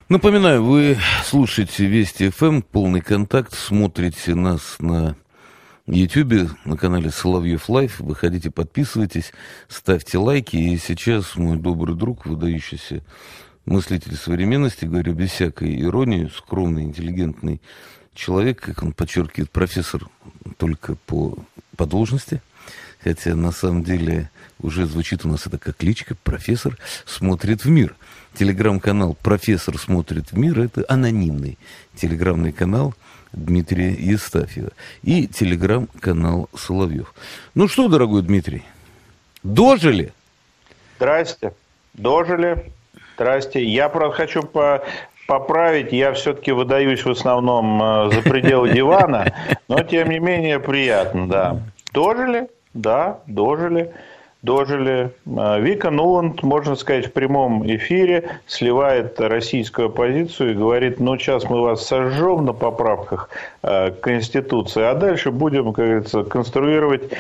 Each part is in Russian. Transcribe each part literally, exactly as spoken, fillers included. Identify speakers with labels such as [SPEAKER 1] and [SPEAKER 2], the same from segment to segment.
[SPEAKER 1] Напоминаю, вы слушаете Вести эф эм, полный контакт, смотрите нас на Ютьюбе, на канале Соловьев Лайф. Выходите, подписывайтесь, ставьте лайки. И сейчас мой добрый друг, выдающийся мыслитель современности, говорю без всякой иронии, скромный, интеллигентный человек, как он подчеркивает, профессор только по, по должности. Хотя на самом деле уже звучит у нас это как кличка «Профессор смотрит в мир». Телеграм-канал «Профессор смотрит в мир» — это анонимный телеграммный канал Дмитрия Евстафьева. И телеграм-канал Соловьев. Ну что, дорогой Дмитрий, дожили?
[SPEAKER 2] Здрасте. Дожили. Здрасте. Я, правда, хочу по... поправить. Я все-таки выдаюсь в основном за пределы дивана, но, тем не менее, приятно, да. Дожили? Да, дожили. Дожили. Вика Нуланд, можно сказать, в прямом эфире сливает российскую оппозицию и говорит: ну, сейчас мы вас сожжем на поправках к Конституции, а дальше будем, как говорится, конструировать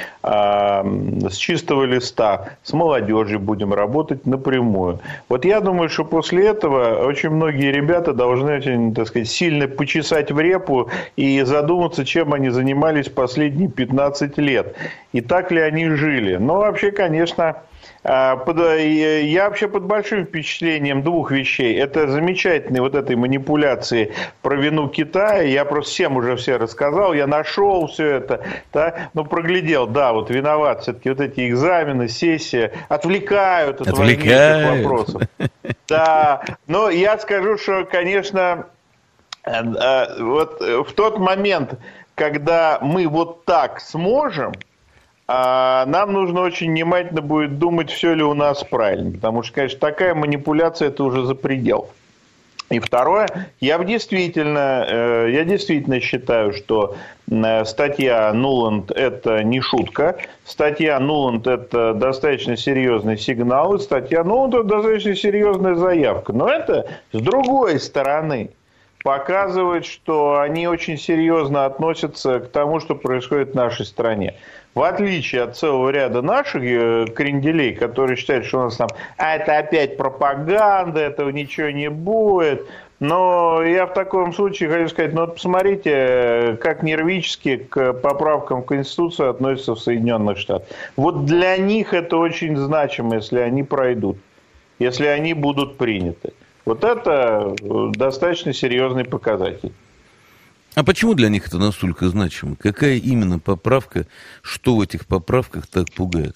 [SPEAKER 2] с чистого листа, с молодежью будем работать напрямую. Вот я думаю, что после этого очень многие ребята должны очень, так сказать, сильно почесать в репу и задуматься, чем они занимались последние пятнадцать лет. И так ли они жили. Но вообще, конечно, под, я вообще под большим впечатлением двух вещей. Это замечательной вот этой манипуляции про вину Китая. Я просто всем уже все рассказал. Я нашел все это. Да, ну, проглядел. Да, вот виноват. Все-таки вот эти экзамены, сессия отвлекают от важнейших вопросов. Да, но я скажу, что, конечно, вот в тот момент, когда мы вот так сможем, нам нужно очень внимательно будет думать, все ли у нас правильно. Потому что, конечно, такая манипуляция – это уже за предел. И второе, я действительно, я действительно считаю, что статья Нуланд – это не шутка. Статья Нуланд – это достаточно серьезный сигнал. И статья Нуланд – это достаточно серьезная заявка. Но это с другой стороны показывает, что они очень серьезно относятся к тому, что происходит в нашей стране. В отличие от целого ряда наших кренделей, которые считают, что у нас там а это опять пропаганда, этого ничего не будет. Но я в таком случае хочу сказать, ну вот посмотрите, как нервически к поправкам в Конституцию относятся в Соединенных Штатах. Вот для них это очень значимо, если они пройдут, если они будут приняты. Вот это достаточно серьезный показатель.
[SPEAKER 1] А почему для них это настолько значимо? Какая именно поправка, что в этих поправках так пугает?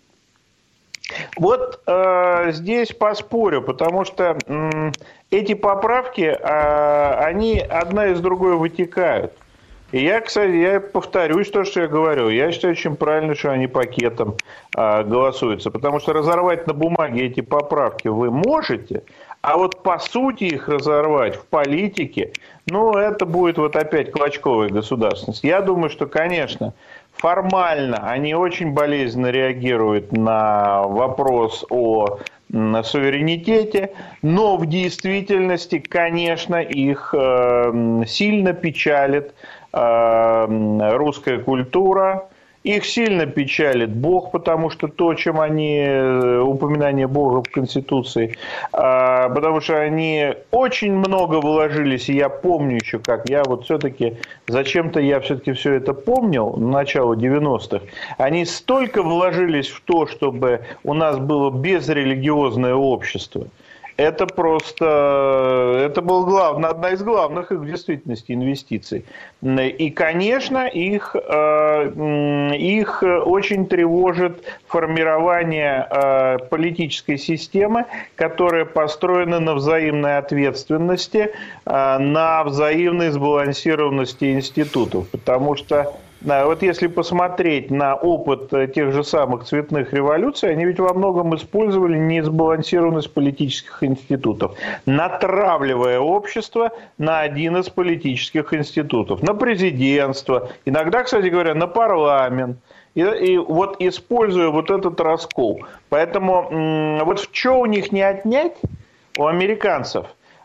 [SPEAKER 2] Вот э, здесь поспорю, потому что э, эти поправки, э, они одна из другой вытекают. И я, кстати, я повторюсь то, что я говорю. Я считаю очень правильно, что они пакетом э, голосуются. Потому что разорвать на бумаге эти поправки вы можете, а вот по сути их разорвать в политике, ну, это будет вот опять клочковая государственность. Я думаю, что, конечно, формально они очень болезненно реагируют на вопрос о суверенитете, но в действительности, конечно, их э, сильно печалит э, русская культура. Их сильно печалит Бог, потому что то, чем они, упоминание Бога в Конституции, потому что они очень много вложились, и я помню еще как, я вот все-таки, зачем-то я все-таки все это помнил, начало девяностых, они столько вложились в то, чтобы у нас было безрелигиозное общество. Это просто, это была главная, одна из главных их в действительности инвестиций. И, конечно, их, их очень тревожит формирование политической системы, которая построена на взаимной ответственности, на взаимной сбалансированности институтов. Потому что вот если посмотреть на опыт тех же самых цветных революций, они ведь во многом использовали несбалансированность политических институтов, натравливая общество на один из политических институтов, на президентство, иногда, кстати говоря, на парламент. И, и вот используя вот этот раскол. Поэтому вот в что у них не отнять, у американцев,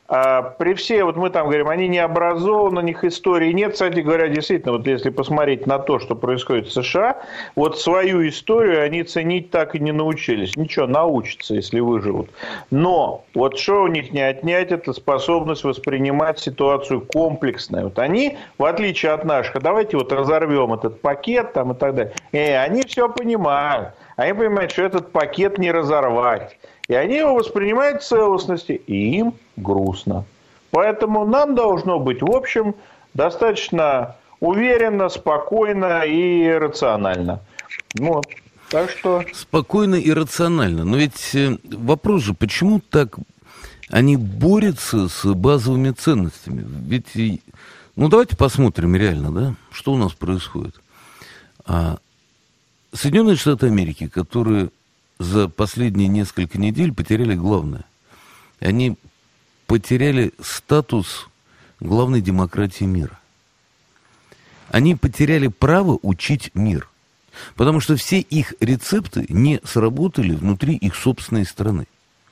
[SPEAKER 2] А при всей, вот мы там говорим, они не образованы, у них истории нет. Кстати говоря, действительно, вот если посмотреть на то, что происходит в США, вот свою историю они ценить так и не научились. Ничего, научатся, если выживут. Но вот что у них не отнять, это способность воспринимать ситуацию комплексно. Вот они, в отличие от наших, а давайте вот разорвем этот пакет там и так далее. И они все понимают. Они понимают, что этот пакет не разорвать. И они его воспринимают в целостности, и им грустно. Поэтому нам должно быть, в общем, достаточно уверенно, спокойно и рационально. Вот. Так что...
[SPEAKER 1] Спокойно и рационально. Но ведь вопрос же, почему так они борются с базовыми ценностями? Ведь, ну давайте посмотрим реально, да, что у нас происходит. А Соединенные Штаты Америки, которые за последние несколько недель потеряли главное. Они потеряли статус главной демократии мира. Они потеряли право учить мир. Потому что все их рецепты не сработали внутри их собственной страны.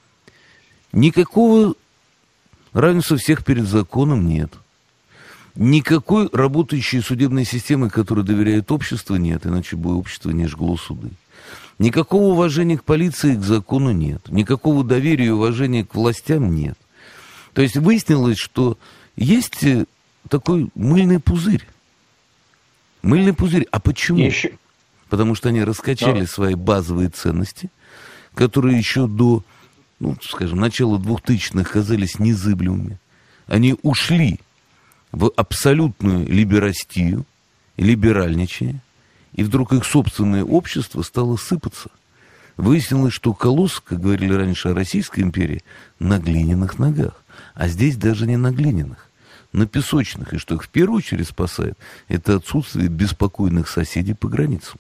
[SPEAKER 1] Никакого равенства всех перед законом нет. Никакой работающей судебной системы, которой доверяет общество, нет. Иначе бы общество не жгло суды. Никакого уважения к полиции и к закону нет. Никакого доверия и уважения к властям нет. То есть выяснилось, что есть такой мыльный пузырь. Мыльный пузырь. А почему?
[SPEAKER 2] Еще...
[SPEAKER 1] Потому что они раскачали да. свои базовые ценности, которые еще до, ну, скажем, начала двухтысячных казались незыблемыми. Они ушли в абсолютную либерастию, либеральничание. И вдруг их собственное общество стало сыпаться. Выяснилось, что колосс, как говорили раньше о Российской империи, на глиняных ногах. А здесь даже не на глиняных, на песочных. И что их в первую очередь спасает, это отсутствие беспокойных соседей по границам.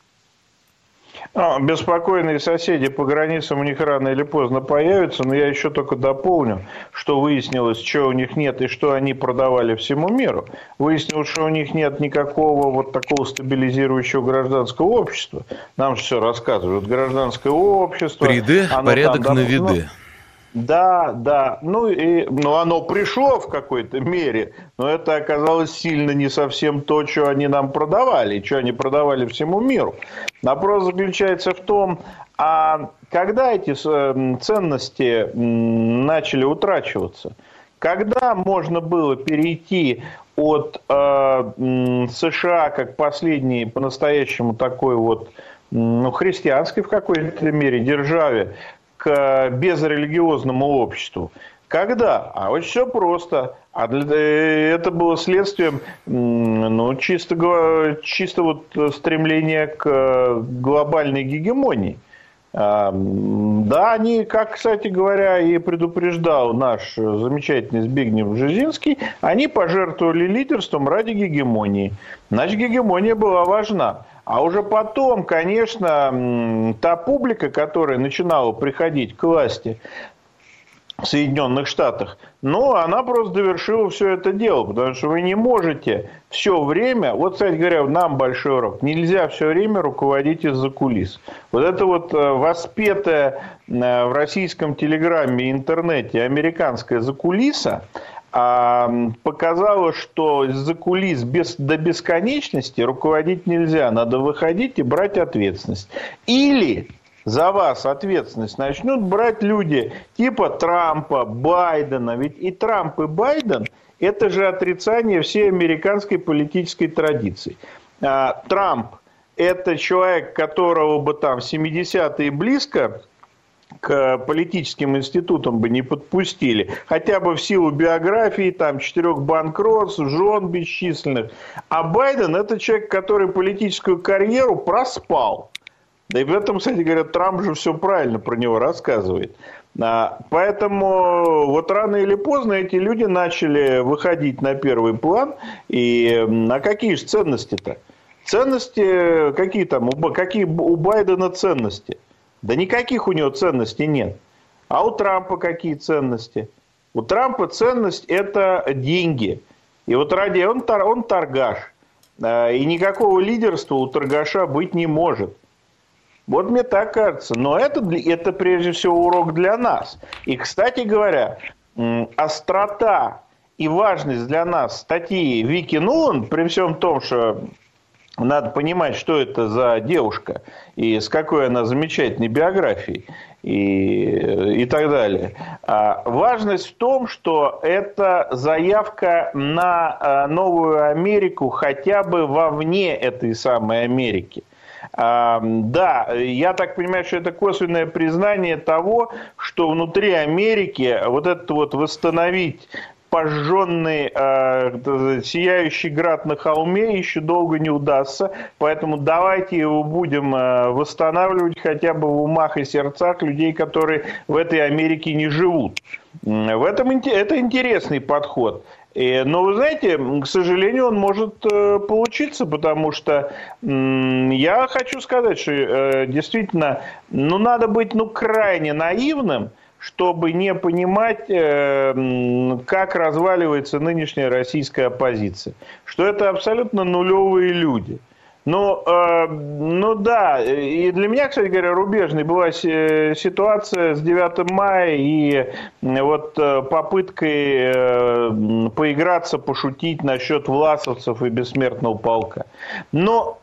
[SPEAKER 2] Ну, беспокойные соседи по границам у них рано или поздно появятся, но я еще только дополню, что выяснилось, что у них нет и что они продавали всему миру. Выяснилось, что у них нет никакого вот такого стабилизирующего гражданского общества. Нам же все рассказывают. Гражданское общество...
[SPEAKER 1] Приде, порядок там, на виде.
[SPEAKER 2] Да, да. Ну, и, ну, оно пришло в какой-то мере, но это оказалось сильно не совсем то, что они нам продавали, и что они продавали всему миру. Вопрос заключается в том, а когда эти ценности начали утрачиваться? Когда можно было перейти от э, США как последней по-настоящему такой вот, ну, христианской в какой-то мере державе, к безрелигиозному обществу. Когда? А очень все просто. А для, это было следствием, ну, чисто, чисто вот стремления к глобальной гегемонии. Да, они, как, кстати говоря, и предупреждал наш замечательный Збигнев Бжезинский, они пожертвовали лидерством ради гегемонии. Значит, гегемония была важна. А уже потом, конечно, та публика, которая начинала приходить к власти в Соединенных Штатах, ну, она просто довершила все это дело, потому что вы не можете все время, вот, кстати говоря, нам большой урок, нельзя все время руководить из-за кулис. Вот это вот воспетое в российском телеграмме и интернете американская закулиса, показало, что из-за кулис без, до бесконечности руководить нельзя. Надо выходить и брать ответственность. Или за вас ответственность начнут брать люди типа Трампа, Байдена. Ведь и Трамп, и Байден – это же отрицание всей американской политической традиции. Трамп – это человек, которого бы там в семидесятые близко к политическим институтам бы не подпустили. Хотя бы в силу биографии, там, четырех банкротств, жен бесчисленных. А Байден – это человек, который политическую карьеру проспал. Да и в этом, кстати говоря, Трамп же все правильно про него рассказывает. Поэтому вот рано или поздно эти люди начали выходить на первый план. И а какие же ценности-то? Ценности какие там? Какие у Байдена ценности? Да никаких у него ценностей нет. А у Трампа какие ценности? У Трампа ценность – это деньги. И вот ради он, он торгаш. И никакого лидерства у торгаша быть не может. Вот мне так кажется. Но это, это прежде всего урок для нас. И, кстати говоря, острота и важность для нас статьи Вики Нуланд, при всем том, что надо понимать, что это за девушка и с какой она замечательной биографией и, и так далее. А важность в том, что это заявка на новую Америку хотя бы вовне этой самой Америки. А, да, я так понимаю, что это косвенное признание того, что внутри Америки вот это вот восстановить пожженный э, сияющий град на холме еще долго не удастся, поэтому давайте его будем э, восстанавливать хотя бы в умах и сердцах людей, которые в этой Америке не живут. В этом это интересный подход. И, но вы знаете, к сожалению, он может э, получиться, потому что э, я хочу сказать, что э, действительно, ну, надо быть ну, крайне наивным, чтобы не понимать, как разваливается нынешняя российская оппозиция. Что это абсолютно нулевые люди. Ну, ну да, и для меня, кстати говоря, рубежной была ситуация с девятым мая и вот попыткой поиграться, пошутить насчет власовцев и бессмертного полка. Но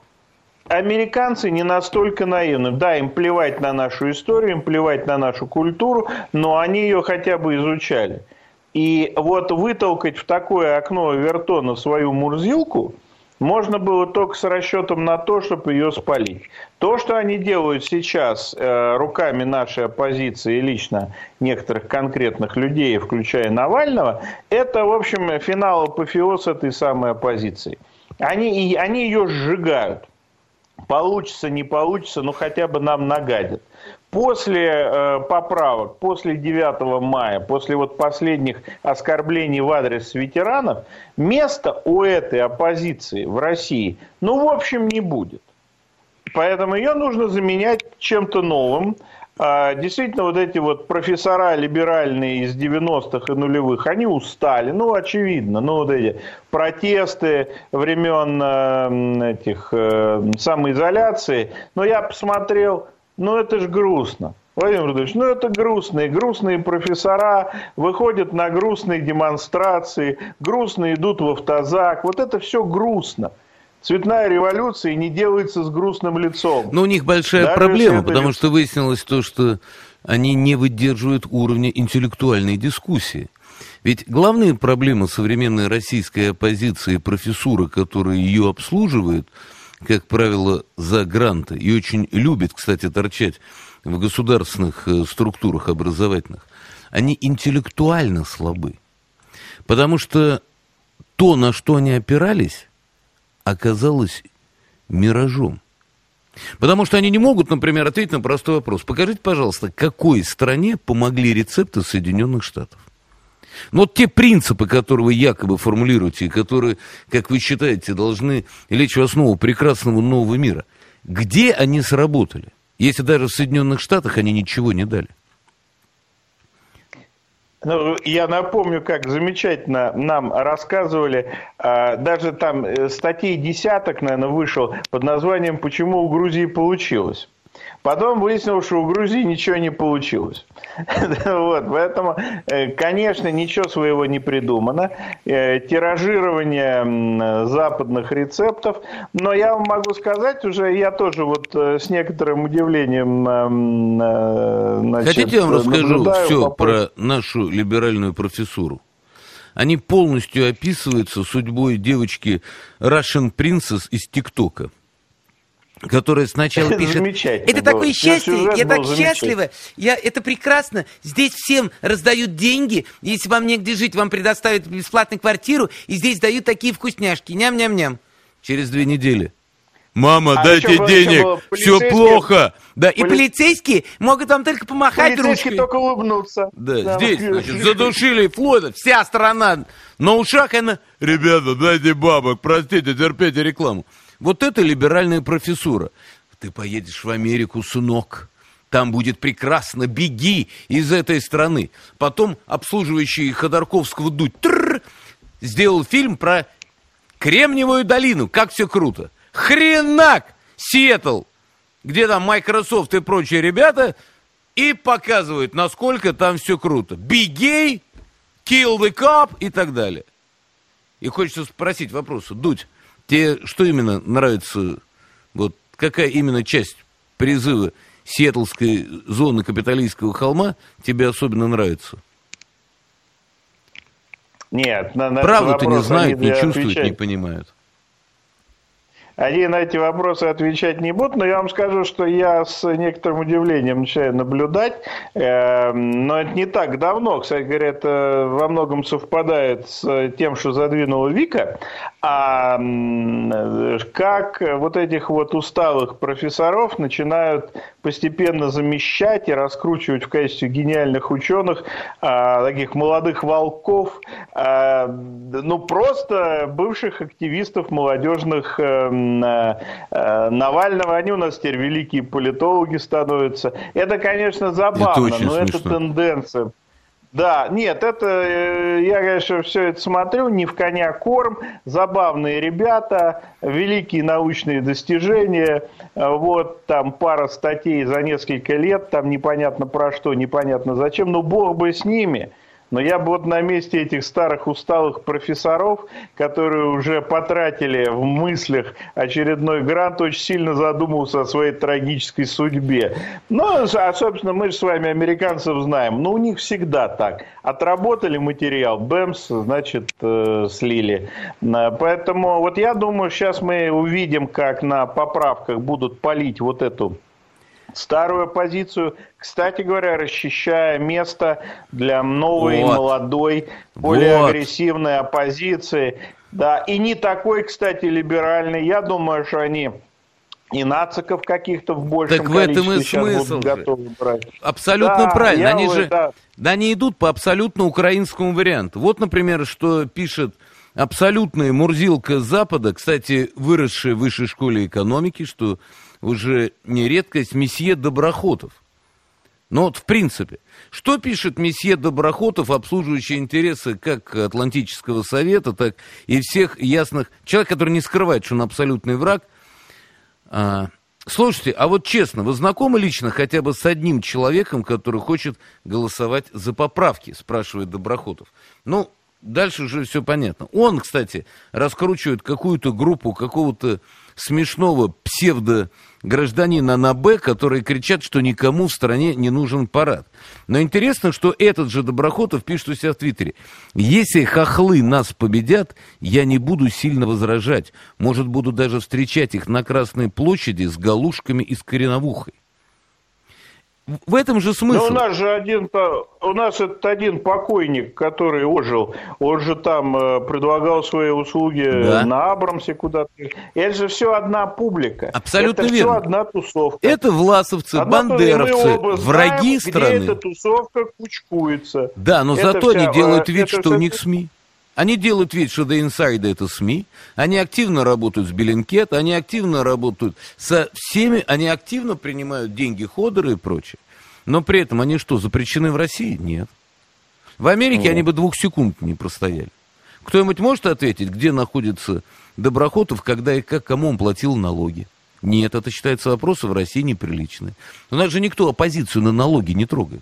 [SPEAKER 2] американцы не настолько наивны. Да, им плевать на нашу историю, им плевать на нашу культуру, но они ее хотя бы изучали. И вот вытолкать в такое окно Овертона свою Мурзилку можно было только с расчетом на то, чтобы ее спалить. То, что они делают сейчас э, руками нашей оппозиции и лично некоторых конкретных людей, включая Навального, это, в общем, финал апофеоз этой самой оппозиции. Они, они ее сжигают. Получится, не получится, но хотя бы нам нагадят. После э, поправок, после девятого мая, после вот последних оскорблений в адрес ветеранов, места у этой оппозиции в России, ну, в общем, не будет. Поэтому ее нужно заменять чем-то новым. А, действительно, вот эти вот профессора либеральные из девяностых и нулевых, они устали, ну, очевидно, ну, вот эти протесты времен э, этих э, самоизоляции, но я посмотрел, ну, это же грустно. Владимир Владимирович, ну, это грустные, грустные профессора выходят на грустные демонстрации, грустно идут в автозак, вот это все грустно. Цветная революция не делается с грустным лицом.
[SPEAKER 1] Но у них большая Даже проблема, потому лицо... что выяснилось то, что они не выдерживают уровня интеллектуальной дискуссии. Ведь главная проблема современной российской оппозиции и профессуры, которая ее обслуживает, как правило, за гранты, и очень любит, кстати, торчать в государственных структурах образовательных, они интеллектуально слабы. Потому что то, на что они опирались, оказалось миражом. Потому что они не могут, например, ответить на простой вопрос. Покажите, пожалуйста, какой стране помогли рецепты Соединенных Штатов? Но вот те принципы, которые вы якобы формулируете, и которые, как вы считаете, должны лечь в основу прекрасного нового мира, где они сработали? Если даже в Соединенных Штатах они ничего не дали.
[SPEAKER 2] Ну, я напомню, как замечательно нам рассказывали, даже там статей десяток, наверное, вышел под названием «Почему у Грузии получилось?». Потом выяснилось, что у Грузии ничего не получилось. Вот, поэтому, конечно, ничего своего не придумано. Тиражирование западных рецептов. Но я вам могу сказать уже, я тоже вот с некоторым удивлением... Значит,
[SPEAKER 1] Хотите, я вам расскажу все про нашу либеральную профессуру? Они полностью описываются судьбой девочки Russian Princess из ТикТока, которая сначала пишет: это такое счастье, я так счастлива, я, это прекрасно, здесь всем раздают деньги, если вам негде жить, вам предоставят бесплатную квартиру, и здесь дают такие вкусняшки, ням-ням-ням. Через две недели: мама, а дайте денег, все плохо. Да, Поли... и полицейские могут вам только помахать ручкой. Полицейские
[SPEAKER 2] только улыбнуться.
[SPEAKER 1] Да, да, здесь, значит, задушили Флойда, вся страна на ушах, она: ребята, дайте бабок, простите, терпите рекламу. Вот это либеральная профессура. Ты поедешь в Америку, сынок, там будет прекрасно, беги из этой страны. Потом обслуживающий Ходорковского дуть тррр, сделал фильм про Кремниевую долину, как все круто. Хренак! Сиэтл, где там Microsoft и прочие ребята, и показывают, насколько там все круто. Бигей, kill the cop и так далее. И хочется спросить вопрос, Дудь, тебе что именно нравится, вот какая именно часть призыва Сиэтлской зоны капиталистского холма тебе особенно нравится?
[SPEAKER 2] Нет, на, на
[SPEAKER 1] правду-то не знают, не чувствуют,
[SPEAKER 2] отвечать.
[SPEAKER 1] Не понимают.
[SPEAKER 2] Они на эти вопросы отвечать не будут, но я вам скажу, что я с некоторым удивлением начинаю наблюдать, но это не так давно, кстати говоря, это во многом совпадает с тем, что задвинула Вика, а как вот этих вот усталых профессоров начинают постепенно замещать и раскручивать в качестве гениальных ученых, таких молодых волков, ну просто бывших активистов молодежных Навального, они у нас теперь великие политологи становятся. Это, конечно, забавно,
[SPEAKER 1] это
[SPEAKER 2] но
[SPEAKER 1] смешно.
[SPEAKER 2] Это тенденция. Да, нет, это, я, конечно, все это смотрю, не в коня корм, забавные ребята, великие научные достижения, вот, там пара статей за несколько лет, там непонятно про что, непонятно зачем, но бог бы с ними. Но я бы вот на месте этих старых усталых профессоров, которые уже потратили в мыслях очередной грант, очень сильно задумался о своей трагической судьбе. Ну, а, собственно, мы же с вами американцев знаем. Ну, у них всегда так. Отработали материал, бэмс, значит, э, слили. Поэтому вот я думаю, сейчас мы увидим, как на поправках будут палить вот эту старую оппозицию, кстати говоря, расчищая место для новой, вот. молодой, более вот. агрессивной оппозиции. Да, и не такой, кстати, либеральный. Я думаю, что они и нациков каких-то в большем
[SPEAKER 1] так количестве
[SPEAKER 2] в этом и
[SPEAKER 1] смысл
[SPEAKER 2] будут готовы брать.
[SPEAKER 1] Абсолютно
[SPEAKER 2] да,
[SPEAKER 1] правильно. Они
[SPEAKER 2] вы,
[SPEAKER 1] же
[SPEAKER 2] да.
[SPEAKER 1] Да, они идут по абсолютно украинскому варианту. Вот, например, что пишет абсолютная мурзилка Запада, кстати, выросшая в высшей школе экономики, что уже не редкость, месье Доброхотов. Но вот в принципе, что пишет месье Доброхотов, обслуживающий интересы как Атлантического совета, так и всех ясных... Человек, который не скрывает, что он абсолютный враг. А, слушайте, а вот честно, вы знакомы лично хотя бы с одним человеком, который хочет голосовать за поправки, спрашивает Доброхотов. Ну, дальше уже все понятно. Он, кстати, раскручивает какую-то группу какого-то смешного псевдо-гражданина на «Б», которые кричат, что никому в стране не нужен парад. Но интересно, что этот же Доброхотов пишет у себя в Твиттере: «Если хохлы нас победят, я не буду сильно возражать. Может, буду даже встречать их на Красной площади с галушками и с кореновухой». В этом же смысл.
[SPEAKER 2] Но у нас же один, у нас этот один покойник, который ожил, он же там э, предлагал свои услуги да. на Абрамсе куда-то. Это же все одна публика.
[SPEAKER 1] Абсолютно
[SPEAKER 2] это
[SPEAKER 1] верно.
[SPEAKER 2] все одна тусовка.
[SPEAKER 1] Это власовцы, одна бандеровцы, враги
[SPEAKER 2] знаем,
[SPEAKER 1] страны.
[SPEAKER 2] Где эта тусовка кучкуется.
[SPEAKER 1] Да, но
[SPEAKER 2] это
[SPEAKER 1] зато
[SPEAKER 2] вся,
[SPEAKER 1] они делают вид,
[SPEAKER 2] это
[SPEAKER 1] что
[SPEAKER 2] все...
[SPEAKER 1] у них СМИ. Они делают вид, что The Inside это СМИ, они активно работают с Bellingcat, они активно работают со всеми, они активно принимают деньги Ходора и прочее. Но при этом они что, запрещены в России? Нет. В Америке Нет. они бы двух секунд не простояли. Кто-нибудь может ответить, где находится Доброхотов, когда и как, кому он платил налоги? Нет, это считается вопросом в России неприличные. У нас же никто оппозицию на налоги не трогает.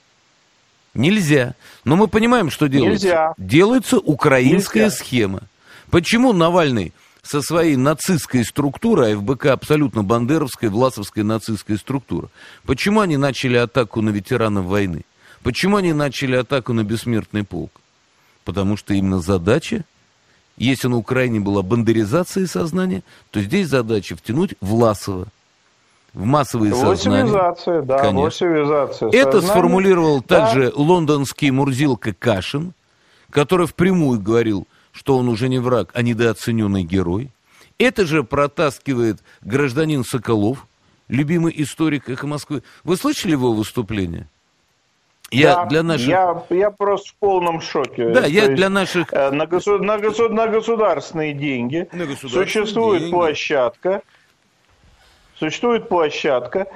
[SPEAKER 1] Нельзя. Но мы понимаем, что делается.
[SPEAKER 2] Нельзя.
[SPEAKER 1] Делается украинская
[SPEAKER 2] Нельзя.
[SPEAKER 1] схема. Почему Навальный со своей нацистской структурой, а ФБК абсолютно бандеровская, власовская нацистская структура, почему они начали атаку на ветеранов войны? Почему они начали атаку на бессмертный полк? Потому что именно задача, если на Украине была бандеризация сознания, то здесь задача втянуть Власова в массовые сознания.
[SPEAKER 2] Восемизация, да,
[SPEAKER 1] конечно.
[SPEAKER 2] восемизация
[SPEAKER 1] Это
[SPEAKER 2] сознания.
[SPEAKER 1] сформулировал
[SPEAKER 2] да.
[SPEAKER 1] также лондонский мурзилка Кашин, который впрямую говорил, что он уже не враг, а недооцененный герой. Это же протаскивает гражданин Соколов, любимый историк «Эхо Москвы». Вы слышали его выступление? Я,
[SPEAKER 2] да,
[SPEAKER 1] для наших...
[SPEAKER 2] я, я просто в полном шоке.
[SPEAKER 1] Да,
[SPEAKER 2] То
[SPEAKER 1] я
[SPEAKER 2] есть,
[SPEAKER 1] для наших...
[SPEAKER 2] На, государ... на, государ... на государственные деньги
[SPEAKER 1] на государственные
[SPEAKER 2] существует
[SPEAKER 1] деньги.
[SPEAKER 2] площадка, Существует площадка,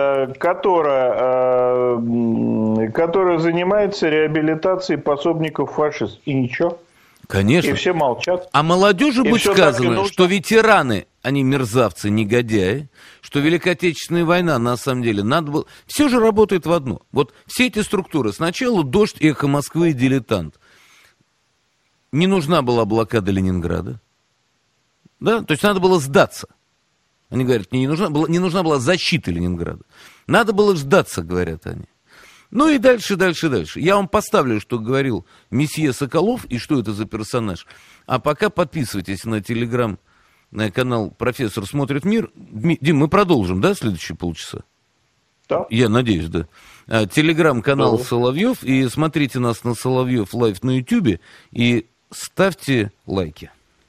[SPEAKER 2] которая, которая занимается реабилитацией пособников фашистов. И ничего.
[SPEAKER 1] Конечно.
[SPEAKER 2] И все молчат.
[SPEAKER 1] А молодежи
[SPEAKER 2] и
[SPEAKER 1] будет сказано, что ветераны, они мерзавцы, негодяи, что Великая Отечественная война, на самом деле, надо было... Все же работает в одно. Вот все эти структуры. Сначала «Дождь», «Эхо Москвы» и «Дилетант». не нужна была блокада Ленинграда. Да? То есть надо было сдаться. Они говорят, не нужна, была, не нужна была защита Ленинграда. Надо было сдаться, говорят они. Ну и дальше, дальше, дальше. Я вам поставлю, что говорил месье Соколов и что это за персонаж. А пока подписывайтесь на телеграм-канал «Профессор смотрит мир». Дим, мы продолжим, да, следующие полчаса?
[SPEAKER 2] Да.
[SPEAKER 1] Я надеюсь, да. Телеграм-канал да. Соловьев. И смотрите нас на Соловьев Лайв на Ютьюбе. И ставьте лайки.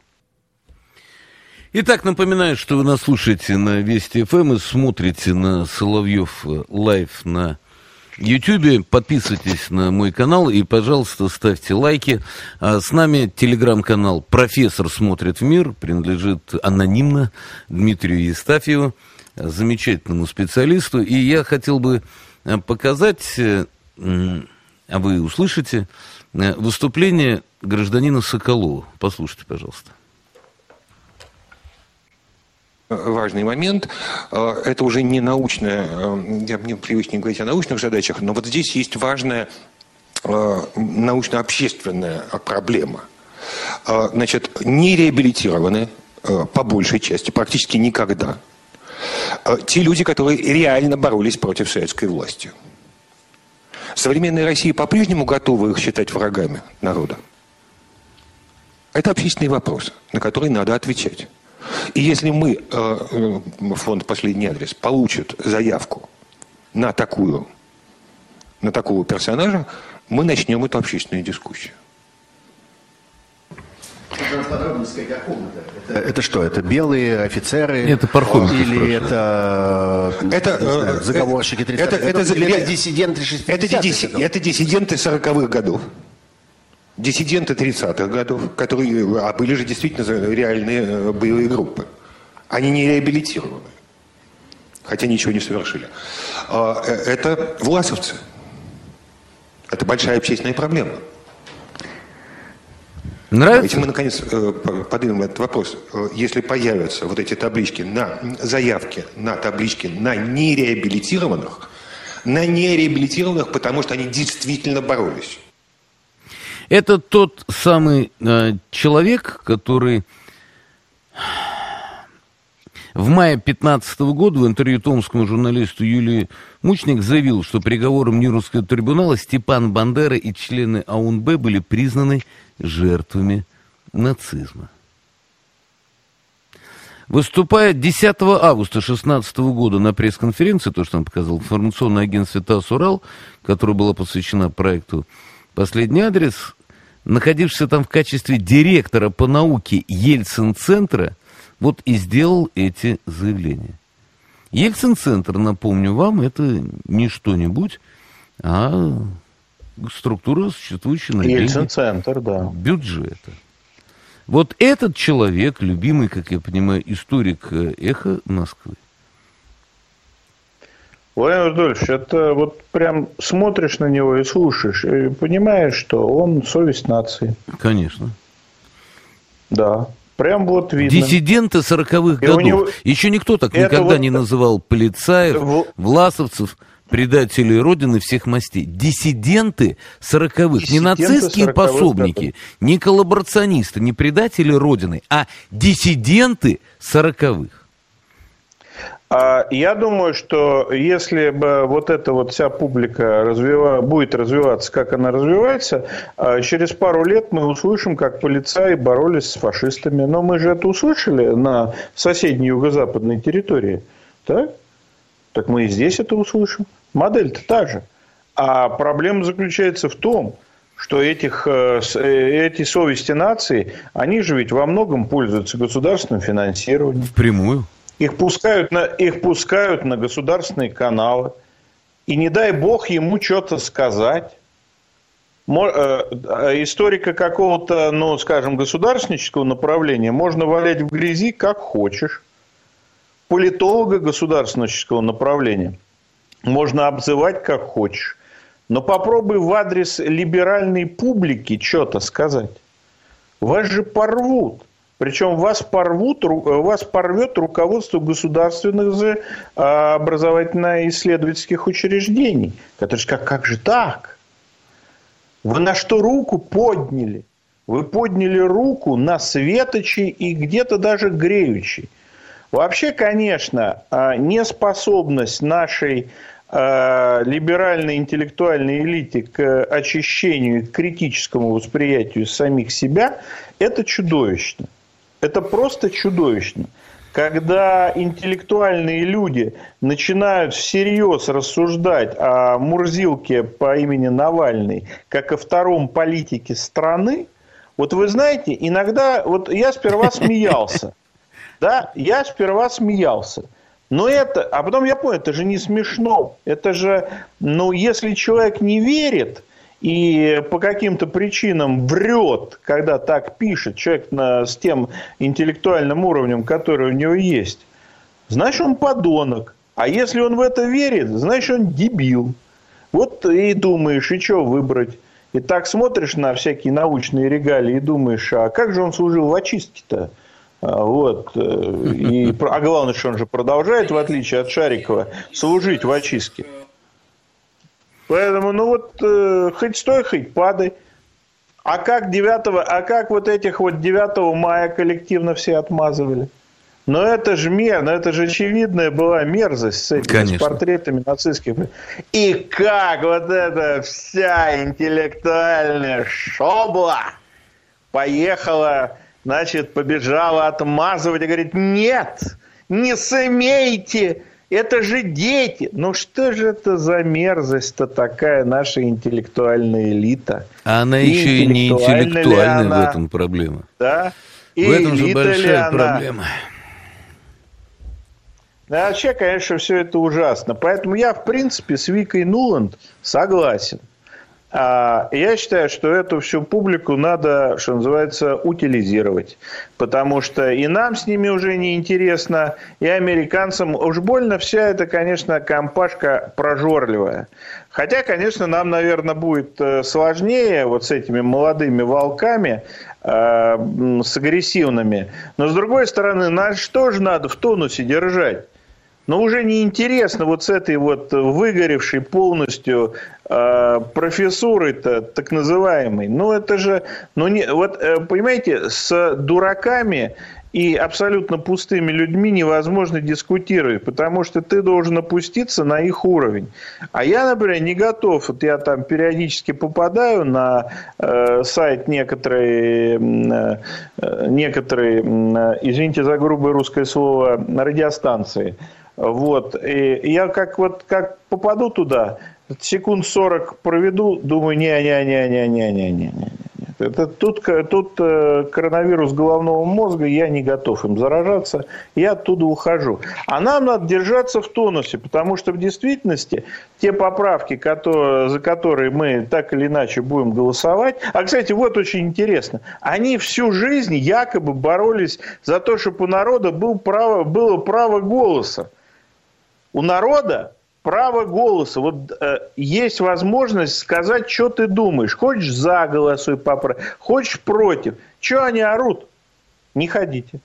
[SPEAKER 1] Итак, напоминаю, что вы нас слушаете на Вести эф эм и смотрите на Соловьев Лайв на Ютьюбе. Подписывайтесь на мой канал и, пожалуйста, ставьте лайки. А с нами телеграм-канал «Профессор смотрит в мир», принадлежит анонимно Дмитрию Евстафьеву, замечательному специалисту. И я хотел бы показать, а вы услышите, выступление гражданина Соколова. Послушайте, пожалуйста.
[SPEAKER 3] Важный момент. Это уже не научное, я мне привычнее говорить о научных задачах, но вот здесь есть важная научно-общественная проблема. Значит, не реабилитированы по большей части, практически никогда, те люди, которые реально боролись против советской власти. Современная Россия по-прежнему готова их считать врагами народа. Это общественный вопрос, на который надо отвечать. И если мы, фонд «Последний адрес», получит заявку на такую, на такого персонажа, мы начнем эту общественную дискуссию.
[SPEAKER 4] Это, это что? Это белые офицеры?
[SPEAKER 1] Это Пархоменко.
[SPEAKER 4] Или это,
[SPEAKER 3] это
[SPEAKER 4] знаю, заговорщики тридцатых
[SPEAKER 3] это,
[SPEAKER 4] годов?
[SPEAKER 3] это,
[SPEAKER 4] Или
[SPEAKER 3] это,
[SPEAKER 4] это диссиденты шестидесятых
[SPEAKER 3] это,
[SPEAKER 4] годов?
[SPEAKER 3] Это диссиденты сороковых годов. Диссиденты тридцатых годов, которые, а были же действительно реальные боевые группы. Они не реабилитированы, хотя ничего не совершили. Это власовцы. Это большая общественная проблема.
[SPEAKER 1] Нравится?
[SPEAKER 3] Давайте мы, наконец, поднимем этот вопрос. Если появятся вот эти таблички на заявки, на таблички на нереабилитированных, на нереабилитированных, потому что они действительно боролись.
[SPEAKER 1] Это тот самый э, человек, который в мае две тысячи пятнадцатого года в интервью томскому журналисту Юлии Мучник заявил, что приговором Нюрнбергского трибунала Степан Бандера и члены АУНБ были признаны жертвами нацизма. Выступая десятого августа две тысячи шестнадцатого года на пресс-конференции, то, что нам показал информационное агентство ТАСС «Урал», которая была посвящена проекту «Последний адрес», находившийся там в качестве директора по науке Ельцин-центра, вот и сделал эти заявления. Ельцин-центр, напомню вам, это не что-нибудь, а структура, существующая на
[SPEAKER 2] Ельцин-центр, да.
[SPEAKER 1] бюджета. Вот этот человек, любимый, как я понимаю, историк «Эхо Москвы».
[SPEAKER 2] Владимир Рудольфович, это вот прям смотришь на него и слушаешь, и понимаешь, что он совесть нации.
[SPEAKER 1] Конечно.
[SPEAKER 2] Да. Прям вот видно.
[SPEAKER 1] Диссиденты сороковых годов. Него... Еще никто так никогда вот... не называл полицаев, в... власовцев, предателей Родины всех мастей. Диссиденты сороковых. Диссиденты не нацистские пособники, годов. Не коллаборационисты, не предатели Родины, а диссиденты сороковых.
[SPEAKER 2] Я думаю, что если бы вот эта вот вся публика развива... будет развиваться, как она развивается, через пару лет мы услышим, как полицаи боролись с фашистами. Но мы же это услышали на соседней юго-западной территории. Так? Так мы и здесь это услышим. Модель-то та же. А проблема заключается в том, что этих, эти совести нации, они же ведь во многом пользуются государственным финансированием.
[SPEAKER 1] Впрямую. Их
[SPEAKER 2] пускают, на, их пускают на государственные каналы. И не дай бог ему что-то сказать. Историка какого-то, ну, скажем, государственнического направления можно валять в грязи как хочешь. Политолога государственнического направления можно обзывать как хочешь. Но попробуй в адрес либеральной публики что-то сказать. Вас же порвут. Причем вас порвут, вас порвет руководство государственных же образовательно-исследовательских учреждений. Которые скажут, как же так? Вы на что руку подняли? Вы подняли руку на светочей и где-то даже греючей. Вообще, конечно, неспособность нашей либеральной интеллектуальной элиты к очищению и к критическому восприятию самих себя – это чудовищно. Это просто чудовищно. Когда интеллектуальные люди начинают всерьез рассуждать о Мурзилке по имени Навальный как о втором политике страны, вот вы знаете, иногда, вот я сперва смеялся, да, я сперва смеялся, но это, а потом я понял, это же не смешно, это же, ну, если человек не верит и по каким-то причинам врет, когда так пишет, человек на, с тем интеллектуальным уровнем, который у него есть, значит, он подонок. А если он в это верит, значит, он дебил. Вот и думаешь, и что выбрать? И так смотришь на всякие научные регалии и думаешь, а как же он служил в очистке-то? Вот. И, а главное, что он же продолжает, в отличие от Шарикова, служить в очистке. Поэтому, ну вот, э, хоть стой, хоть падай. А как девятого, а как вот этих вот девятого мая коллективно все отмазывали? Но это же мер, но это же очевидная была мерзость с этими с портретами нацистских. И как вот эта вся интеллектуальная шобла поехала, значит, побежала отмазывать и говорит, нет, не смейте. Это же дети. Ну что же это за мерзость-то такая наша интеллектуальная элита?
[SPEAKER 1] А она и еще и не интеллектуальная, в этом проблема.
[SPEAKER 2] Да?
[SPEAKER 1] И в этом же большая проблема.
[SPEAKER 2] Да, вообще, конечно, все это ужасно. Поэтому я, в принципе, с Викой Нуланд согласен. Я считаю, что эту всю публику надо, что называется, утилизировать. Потому что и нам с ними уже не интересно, и американцам уж больно вся эта, конечно, компашка прожорливая. Хотя, конечно, нам, наверное, будет сложнее вот с этими молодыми волками, с агрессивными. Но, с другой стороны, нас что же надо в тонусе держать? Но уже неинтересно вот с этой вот выгоревшей полностью э, профессурой-то, так называемой. Ну, это же, ну, не, вот, э, понимаете, с дураками и абсолютно пустыми людьми невозможно дискутировать, потому что ты должен опуститься на их уровень. А я, например, не готов, вот я там периодически попадаю на э, сайт некоторые, э, некоторые э, извините за грубое русское слово, радиостанции. Вот. И я как, вот, как попаду туда, секунд сорок проведу, думаю, не-не-не-не-не-не-не. Это тут, тут коронавирус головного мозга, я не готов им заражаться, я оттуда ухожу. А нам надо держаться в тонусе, потому что в действительности те поправки, которые, за которые мы так или иначе будем голосовать, а, кстати, вот очень интересно, они всю жизнь якобы боролись за то, чтобы у народа был право, было право голоса. У народа право голоса. Вот э, есть возможность сказать, что ты думаешь. Хочешь за голосуй, поправь, хочешь против. Что они орут? Не ходите.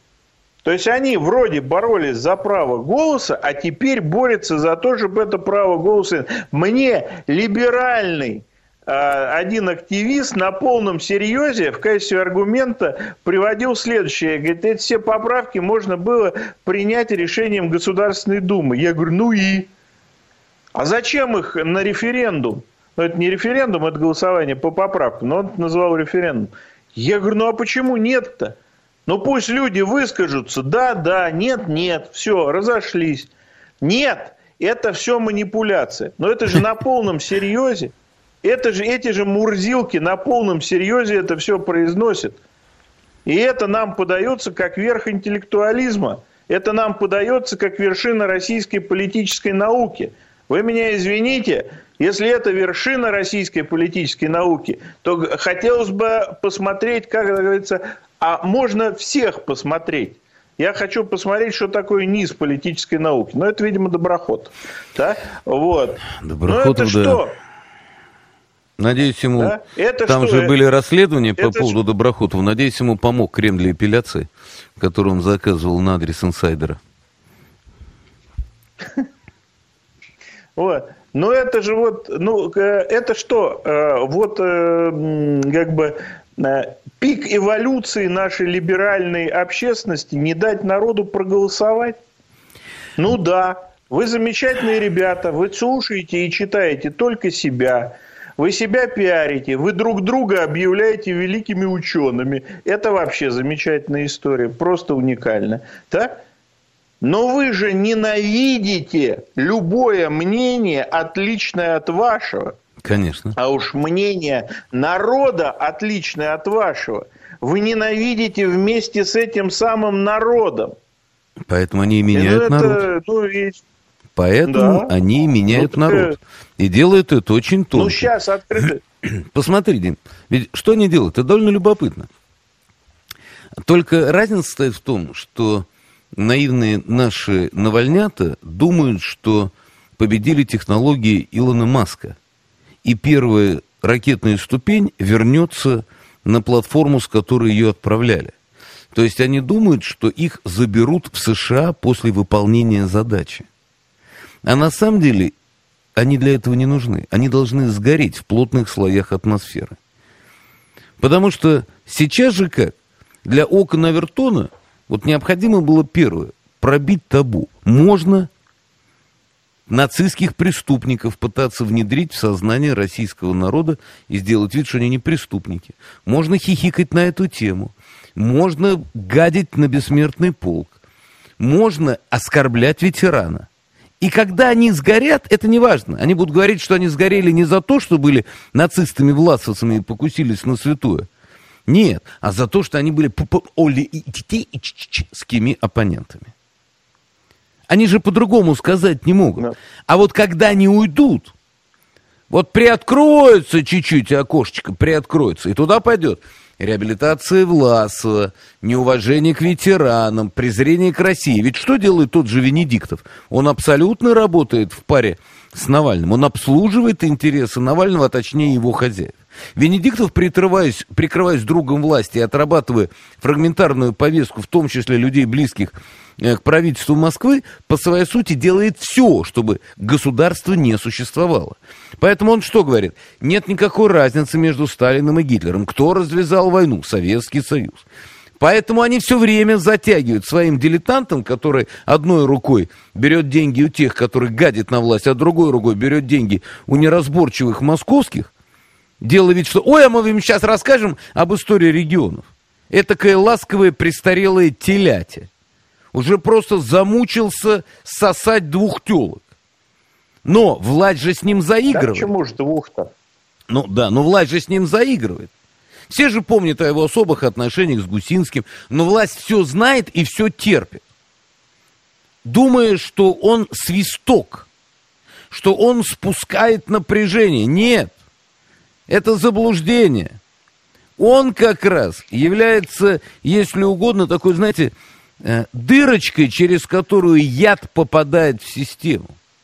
[SPEAKER 2] То есть они вроде боролись за право голоса, а теперь борются за то, чтобы это право голоса. Мне либеральный э, один активист на полном серьезе в качестве аргумента приводил следующее. Говорит, эти все поправки можно было принять решением Государственной Думы. Я говорю, ну и... А зачем их на референдум? Ну, это не референдум, это голосование по поправкам, но он это назвал референдум. Я говорю, ну а почему нет-то? Ну пусть люди выскажутся, да, да, нет, нет, все, разошлись. Нет, это все манипуляция. Но это же на полном серьезе. Это же, эти же мурзилки на полном серьезе это все произносят. И это нам подается как верх интеллектуализма. Это нам подается как вершина российской политической науки. Вы меня извините, если это вершина российской политической науки, то хотелось бы посмотреть, как говорится, а можно всех посмотреть. Я хочу посмотреть, что такое низ политической науки. Но это, видимо, Доброхотов. Да? Вот.
[SPEAKER 1] Доброхотов, да. Что? Надеюсь, ему... Да?
[SPEAKER 2] Это
[SPEAKER 1] там
[SPEAKER 2] что?
[SPEAKER 1] же были расследования по
[SPEAKER 2] это
[SPEAKER 1] поводу
[SPEAKER 2] что?
[SPEAKER 1] Доброхотова. Надеюсь, ему помог крем для эпиляции, который он заказывал на адрес инсайдера.
[SPEAKER 2] Вот. Но это же вот, ну, это что? Вот, как бы, пик эволюции нашей либеральной общественности не дать народу проголосовать? Ну да, вы замечательные ребята, вы слушаете и читаете только себя, вы себя пиарите, вы друг друга объявляете великими учеными. Это вообще замечательная история, просто уникально. Так? Но вы же ненавидите любое мнение, отличное от вашего.
[SPEAKER 1] Конечно.
[SPEAKER 2] А уж мнение народа, отличное от вашего, вы ненавидите вместе с этим самым народом.
[SPEAKER 1] Поэтому они и меняют
[SPEAKER 2] ну, это,
[SPEAKER 1] народ.
[SPEAKER 2] Ну, и...
[SPEAKER 1] Поэтому да. они и меняют ну, народ. И делают это очень тонко.
[SPEAKER 2] Ну, сейчас открыто.
[SPEAKER 1] Посмотри, Дим, ведь что они делают? Это довольно любопытно. Только разница состоит в том, что наивные наши навальнята думают, что победили технологии Илона Маска. И первая ракетная ступень вернется на платформу, с которой ее отправляли. То есть они думают, что их заберут в США после выполнения задачи. А на самом деле они для этого не нужны. Они должны сгореть в плотных слоях атмосферы. Потому что сейчас же как? Для Окона Овертона вот необходимо было первое – пробить табу. Можно нацистских преступников пытаться внедрить в сознание российского народа и сделать вид, что они не преступники. Можно хихикать на эту тему. Можно гадить на бессмертный полк. Можно оскорблять ветерана. И когда они сгорят, это не важно. Они будут говорить, что они сгорели не за то, что были нацистами-власовцами и покусились на святое. Нет, а за то, что они были политическими оппонентами. Они же по-другому сказать не могут. Да. А вот когда они уйдут, вот приоткроется чуть-чуть окошечко, приоткроется, и туда пойдет реабилитация Власова, неуважение к ветеранам, презрение к России. Ведь что делает тот же Венедиктов? Он абсолютно работает в паре с Навальным. Он обслуживает интересы Навального, а точнее его хозяев. Венедиктов, прикрываясь, прикрываясь другом власти и отрабатывая фрагментарную повестку, в том числе людей, близких к правительству Москвы, по своей сути делает все, чтобы государство не существовало. Поэтому он что говорит? Нет никакой разницы между Сталиным и Гитлером. Кто развязал войну? Советский Союз. Поэтому они все время затягивают своим дилетантам, который одной рукой берет деньги у тех, которые гадят на власть, а другой рукой берет деньги у неразборчивых московских, делая вид, что ой, а мы вам сейчас расскажем об истории регионов. Этакое ласковое престарелое телятя. Уже просто замучился сосать двух телок. Но власть же с ним заигрывает.
[SPEAKER 2] Да почему же двух-то?
[SPEAKER 1] Ну да, но власть же с ним заигрывает. Все же помнят о его особых отношениях с Гусинским, но власть все знает и все терпит. Думая, что он свисток, что он спускает напряжение. Нет, это заблуждение. Он как раз является, если угодно, такой, знаете, дырочкой, через которую яд попадает в систему.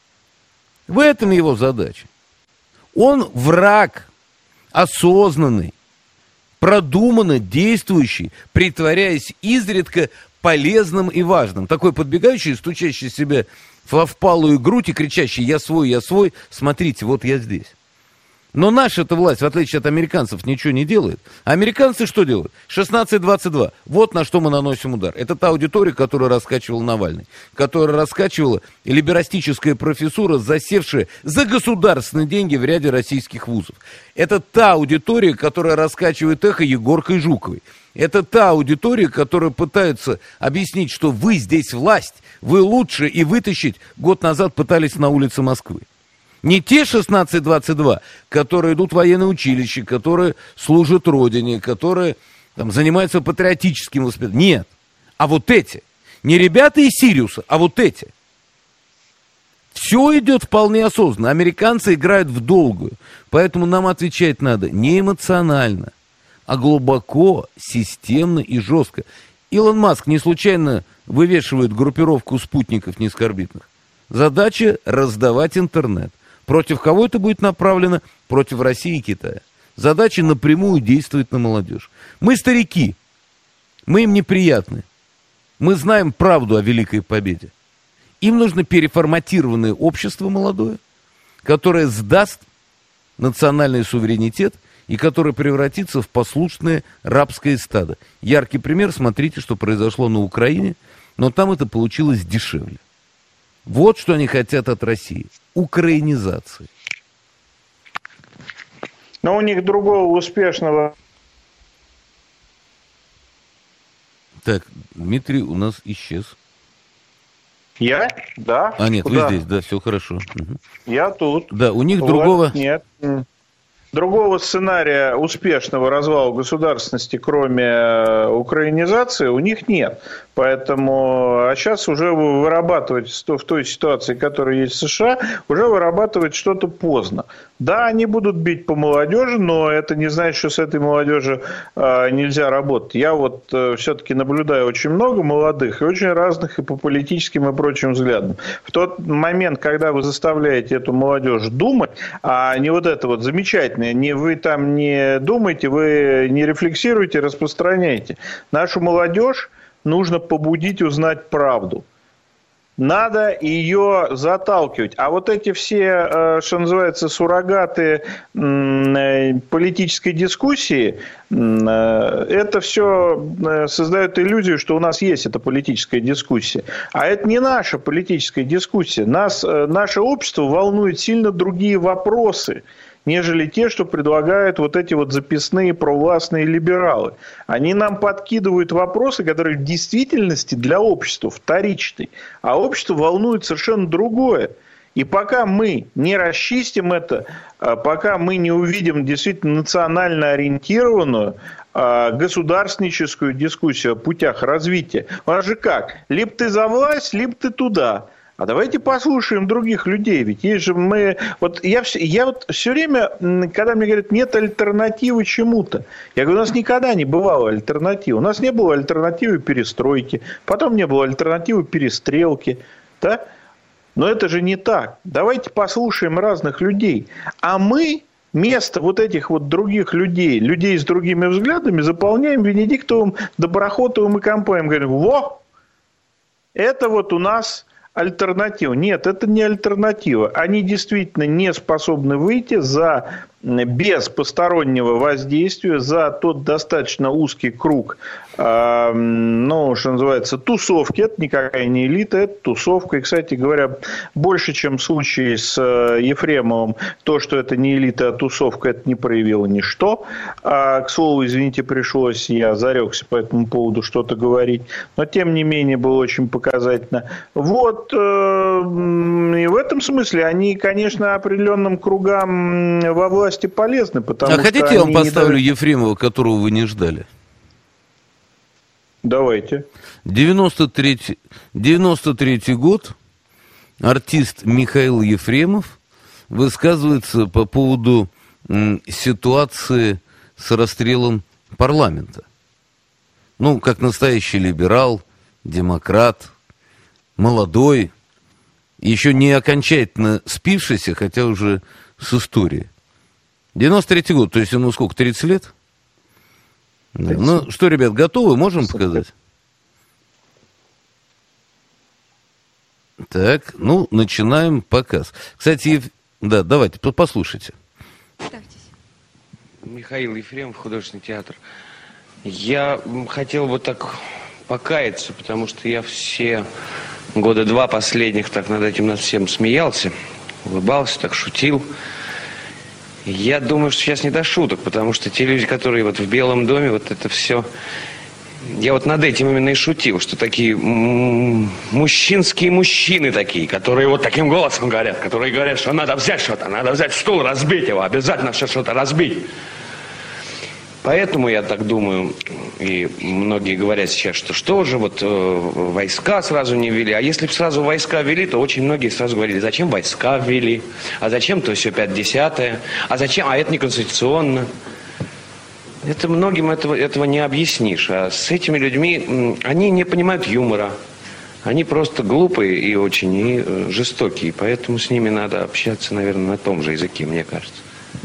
[SPEAKER 1] В этом его задача. Он враг, осознанный, продуманно действующий, притворяясь изредка полезным и важным. Такой подбегающий, стучащий себя в впалую грудь и кричащий «я свой, я свой, смотрите, вот я здесь». Но наша-то власть, в отличие от американцев, ничего не делает. Американцы что делают? шестнадцать двадцать два. Вот на что мы наносим удар. Это та аудитория, которую раскачивал Навальный. Которую раскачивала либерастическая профессура, засевшая за государственные деньги в ряде российских вузов. Это та аудитория, которая раскачивает эхо Егоркой Жуковой. Это та аудитория, которая пытается объяснить, что вы здесь власть, вы лучше, и вытащить год назад пытались на улице Москвы. Не те шестнадцать двадцать два, которые идут в военное училище, которые служат Родине, которые там, занимаются патриотическим воспитанием. Нет. А вот эти. Не ребята из Сириуса, а вот эти. Все идет вполне осознанно. Американцы играют в долгую. Поэтому нам отвечать надо не эмоционально, а глубоко, системно и жестко. Илон Маск не случайно вывешивает группировку спутников неоскорбительных. Задача раздавать интернет. Против кого это будет направлено? Против России и Китая. Задача напрямую действовать на молодежь. Мы старики, мы им неприятны. Мы знаем правду о Великой Победе. Им нужно переформатированное общество молодое, которое сдаст национальный суверенитет и который превратится в послушное рабское стадо. Яркий пример, смотрите, что произошло на Украине, но там это получилось дешевле. Вот что они хотят от России. Украинизации.
[SPEAKER 2] Но у них другого успешного...
[SPEAKER 1] Так, Дмитрий у нас исчез.
[SPEAKER 2] Я? Да.
[SPEAKER 1] А, нет,
[SPEAKER 2] Куда?
[SPEAKER 1] вы здесь, да, все хорошо. Угу.
[SPEAKER 2] Я тут.
[SPEAKER 1] Да, у них
[SPEAKER 2] Вот,
[SPEAKER 1] другого...
[SPEAKER 2] Нет. Другого сценария успешного развала государственности, кроме украинизации, у них нет. Поэтому, а сейчас уже вырабатывать в той ситуации, которая есть в США, уже вырабатывать что-то поздно. Да, они будут бить по молодежи, но это не значит, что с этой молодежью э, нельзя работать. Я вот э, все-таки наблюдаю очень много молодых и очень разных и по политическим и прочим взглядам. В тот момент, когда вы заставляете эту молодежь думать, а не вот это вот замечательное, не вы там не думаете, вы не рефлексируете, распространяете. Нашу молодежь нужно побудить узнать правду. Надо ее заталкивать. А вот эти все, что называется, суррогаты политической дискуссии, это все создает иллюзию, что у нас есть эта политическая дискуссия. А это не наша политическая дискуссия. Нас, наше общество волнует сильно другие вопросы, нежели те, что предлагают вот эти вот записные провластные либералы. Они нам подкидывают вопросы, которые в действительности для общества вторичны. А общество волнует совершенно другое. И пока мы не расчистим это, пока мы не увидим действительно национально ориентированную, государственническую дискуссию о путях развития, у нас же как? Либо ты за власть, либо ты туда. А давайте послушаем других людей. Ведь есть же мы... Вот я, я вот все время, когда мне говорят, нет альтернативы чему-то, я говорю, у нас никогда не бывало альтернативы. У нас не было альтернативы перестройки, потом не было альтернативы перестрелки. Да? Но это же не так. Давайте послушаем разных людей. А мы место вот этих вот других людей, людей с другими взглядами, заполняем Венедиктовым, Доброхотовым и компанией. Говорим, во, это вот у нас... альтернатива. Нет, это не альтернатива. Они действительно не способны выйти за, без постороннего воздействия за тот достаточно узкий круг, э, ну, что называется, тусовки. Это никакая не элита, это тусовка. И, кстати говоря, больше, чем в случае с Ефремовым, то, что это не элита, а тусовка, это не проявило ничто. А, к слову, извините, пришлось, я зарекся по этому поводу что-то говорить. Но, тем не менее, было очень показательно. Вот. И в этом смысле они, конечно, определенным кругам во власти полезны, потому
[SPEAKER 1] а
[SPEAKER 2] что
[SPEAKER 1] хотите, я вам
[SPEAKER 2] они
[SPEAKER 1] поставлю
[SPEAKER 2] не...
[SPEAKER 1] Ефремова, которого вы не ждали?
[SPEAKER 2] Давайте.
[SPEAKER 1] девяносто третий, девяносто третий год. Артист Михаил Ефремов высказывается по поводу м, ситуации с расстрелом парламента. Ну, как настоящий либерал, демократ, молодой, еще не окончательно спившийся, хотя уже с историей. девяносто третий год, то есть ему сколько, тридцать лет? тридцать. Ну, что, ребят, готовы? Можем показать? Так, ну, начинаем показ. Кстати, Ев... да, давайте, послушайте.
[SPEAKER 5] Михаил Ефремов, художественный театр. Я хотел бы так покаяться, потому что я все... года два последних так над этим над всем смеялся, улыбался, так шутил. Я думаю, что сейчас не до шуток, потому что те люди, которые вот в Белом доме, вот это все... Я вот над этим именно и шутил, что такие мужчинские мужчины такие, которые вот таким голосом говорят, которые говорят, что надо взять что-то, надо взять стул, разбить его, обязательно все что-то разбить. Поэтому я так думаю, и многие говорят сейчас, что что же, вот э, войска сразу не ввели. А если бы сразу войска ввели, то очень многие сразу говорили, зачем войска ввели, а зачем то все пятидесятое, а зачем, а это неконституционно. Это многим этого, этого не объяснишь. А с этими людьми, они не понимают юмора. Они просто глупые и очень и жестокие. Поэтому с ними надо общаться, наверное, на том же языке, мне кажется.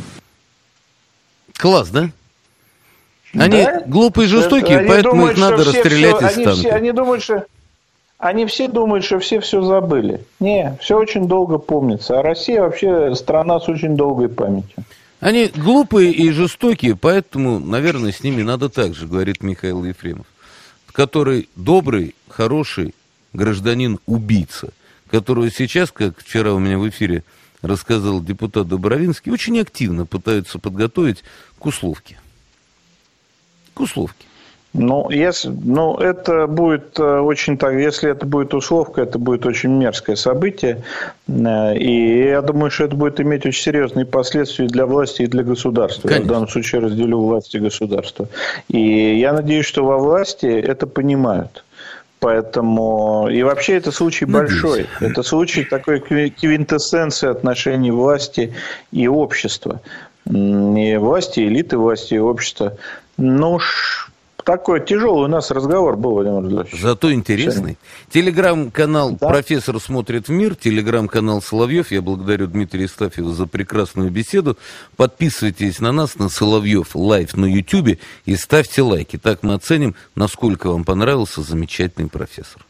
[SPEAKER 1] Класс, да? Они да? глупые и жестокие, они поэтому думают, их надо расстрелять все, из
[SPEAKER 2] они
[SPEAKER 1] танка.
[SPEAKER 2] Все, они, думают, что, они все думают, что все все забыли. Не, все очень долго помнится. А Россия вообще страна с очень долгой памятью.
[SPEAKER 1] Они глупые и жестокие, поэтому, наверное, с ними надо так же, говорит Михаил Ефремов, который добрый, хороший гражданин-убийца, которого сейчас, как вчера у меня в эфире рассказал депутат Добровинский, очень активно пытаются подготовить к условке. К условке.
[SPEAKER 2] Ну, если, ну, это будет очень так, если это будет условка, это будет очень мерзкое событие. И я думаю, что это будет иметь очень серьезные последствия для власти и для государства. Конечно. Я в данном случае разделю власть и государство. И я надеюсь, что во власти это понимают. Поэтому, и вообще это случай Надеюсь. большой. Это случай такой квинтэссенции отношений власти и общества. И власти, элиты власти и общества. Ну уж... Такой тяжелый у нас разговор был, Владимир Владимирович.
[SPEAKER 1] Зато интересный. Телеграм-канал да? «Профессор смотрит в мир», телеграм-канал Соловьев. Я благодарю Дмитрия Евстафьева за прекрасную беседу. Подписывайтесь на нас, на Соловьев Лайв на Ютьюбе и ставьте лайки. Так мы оценим, насколько вам понравился замечательный профессор.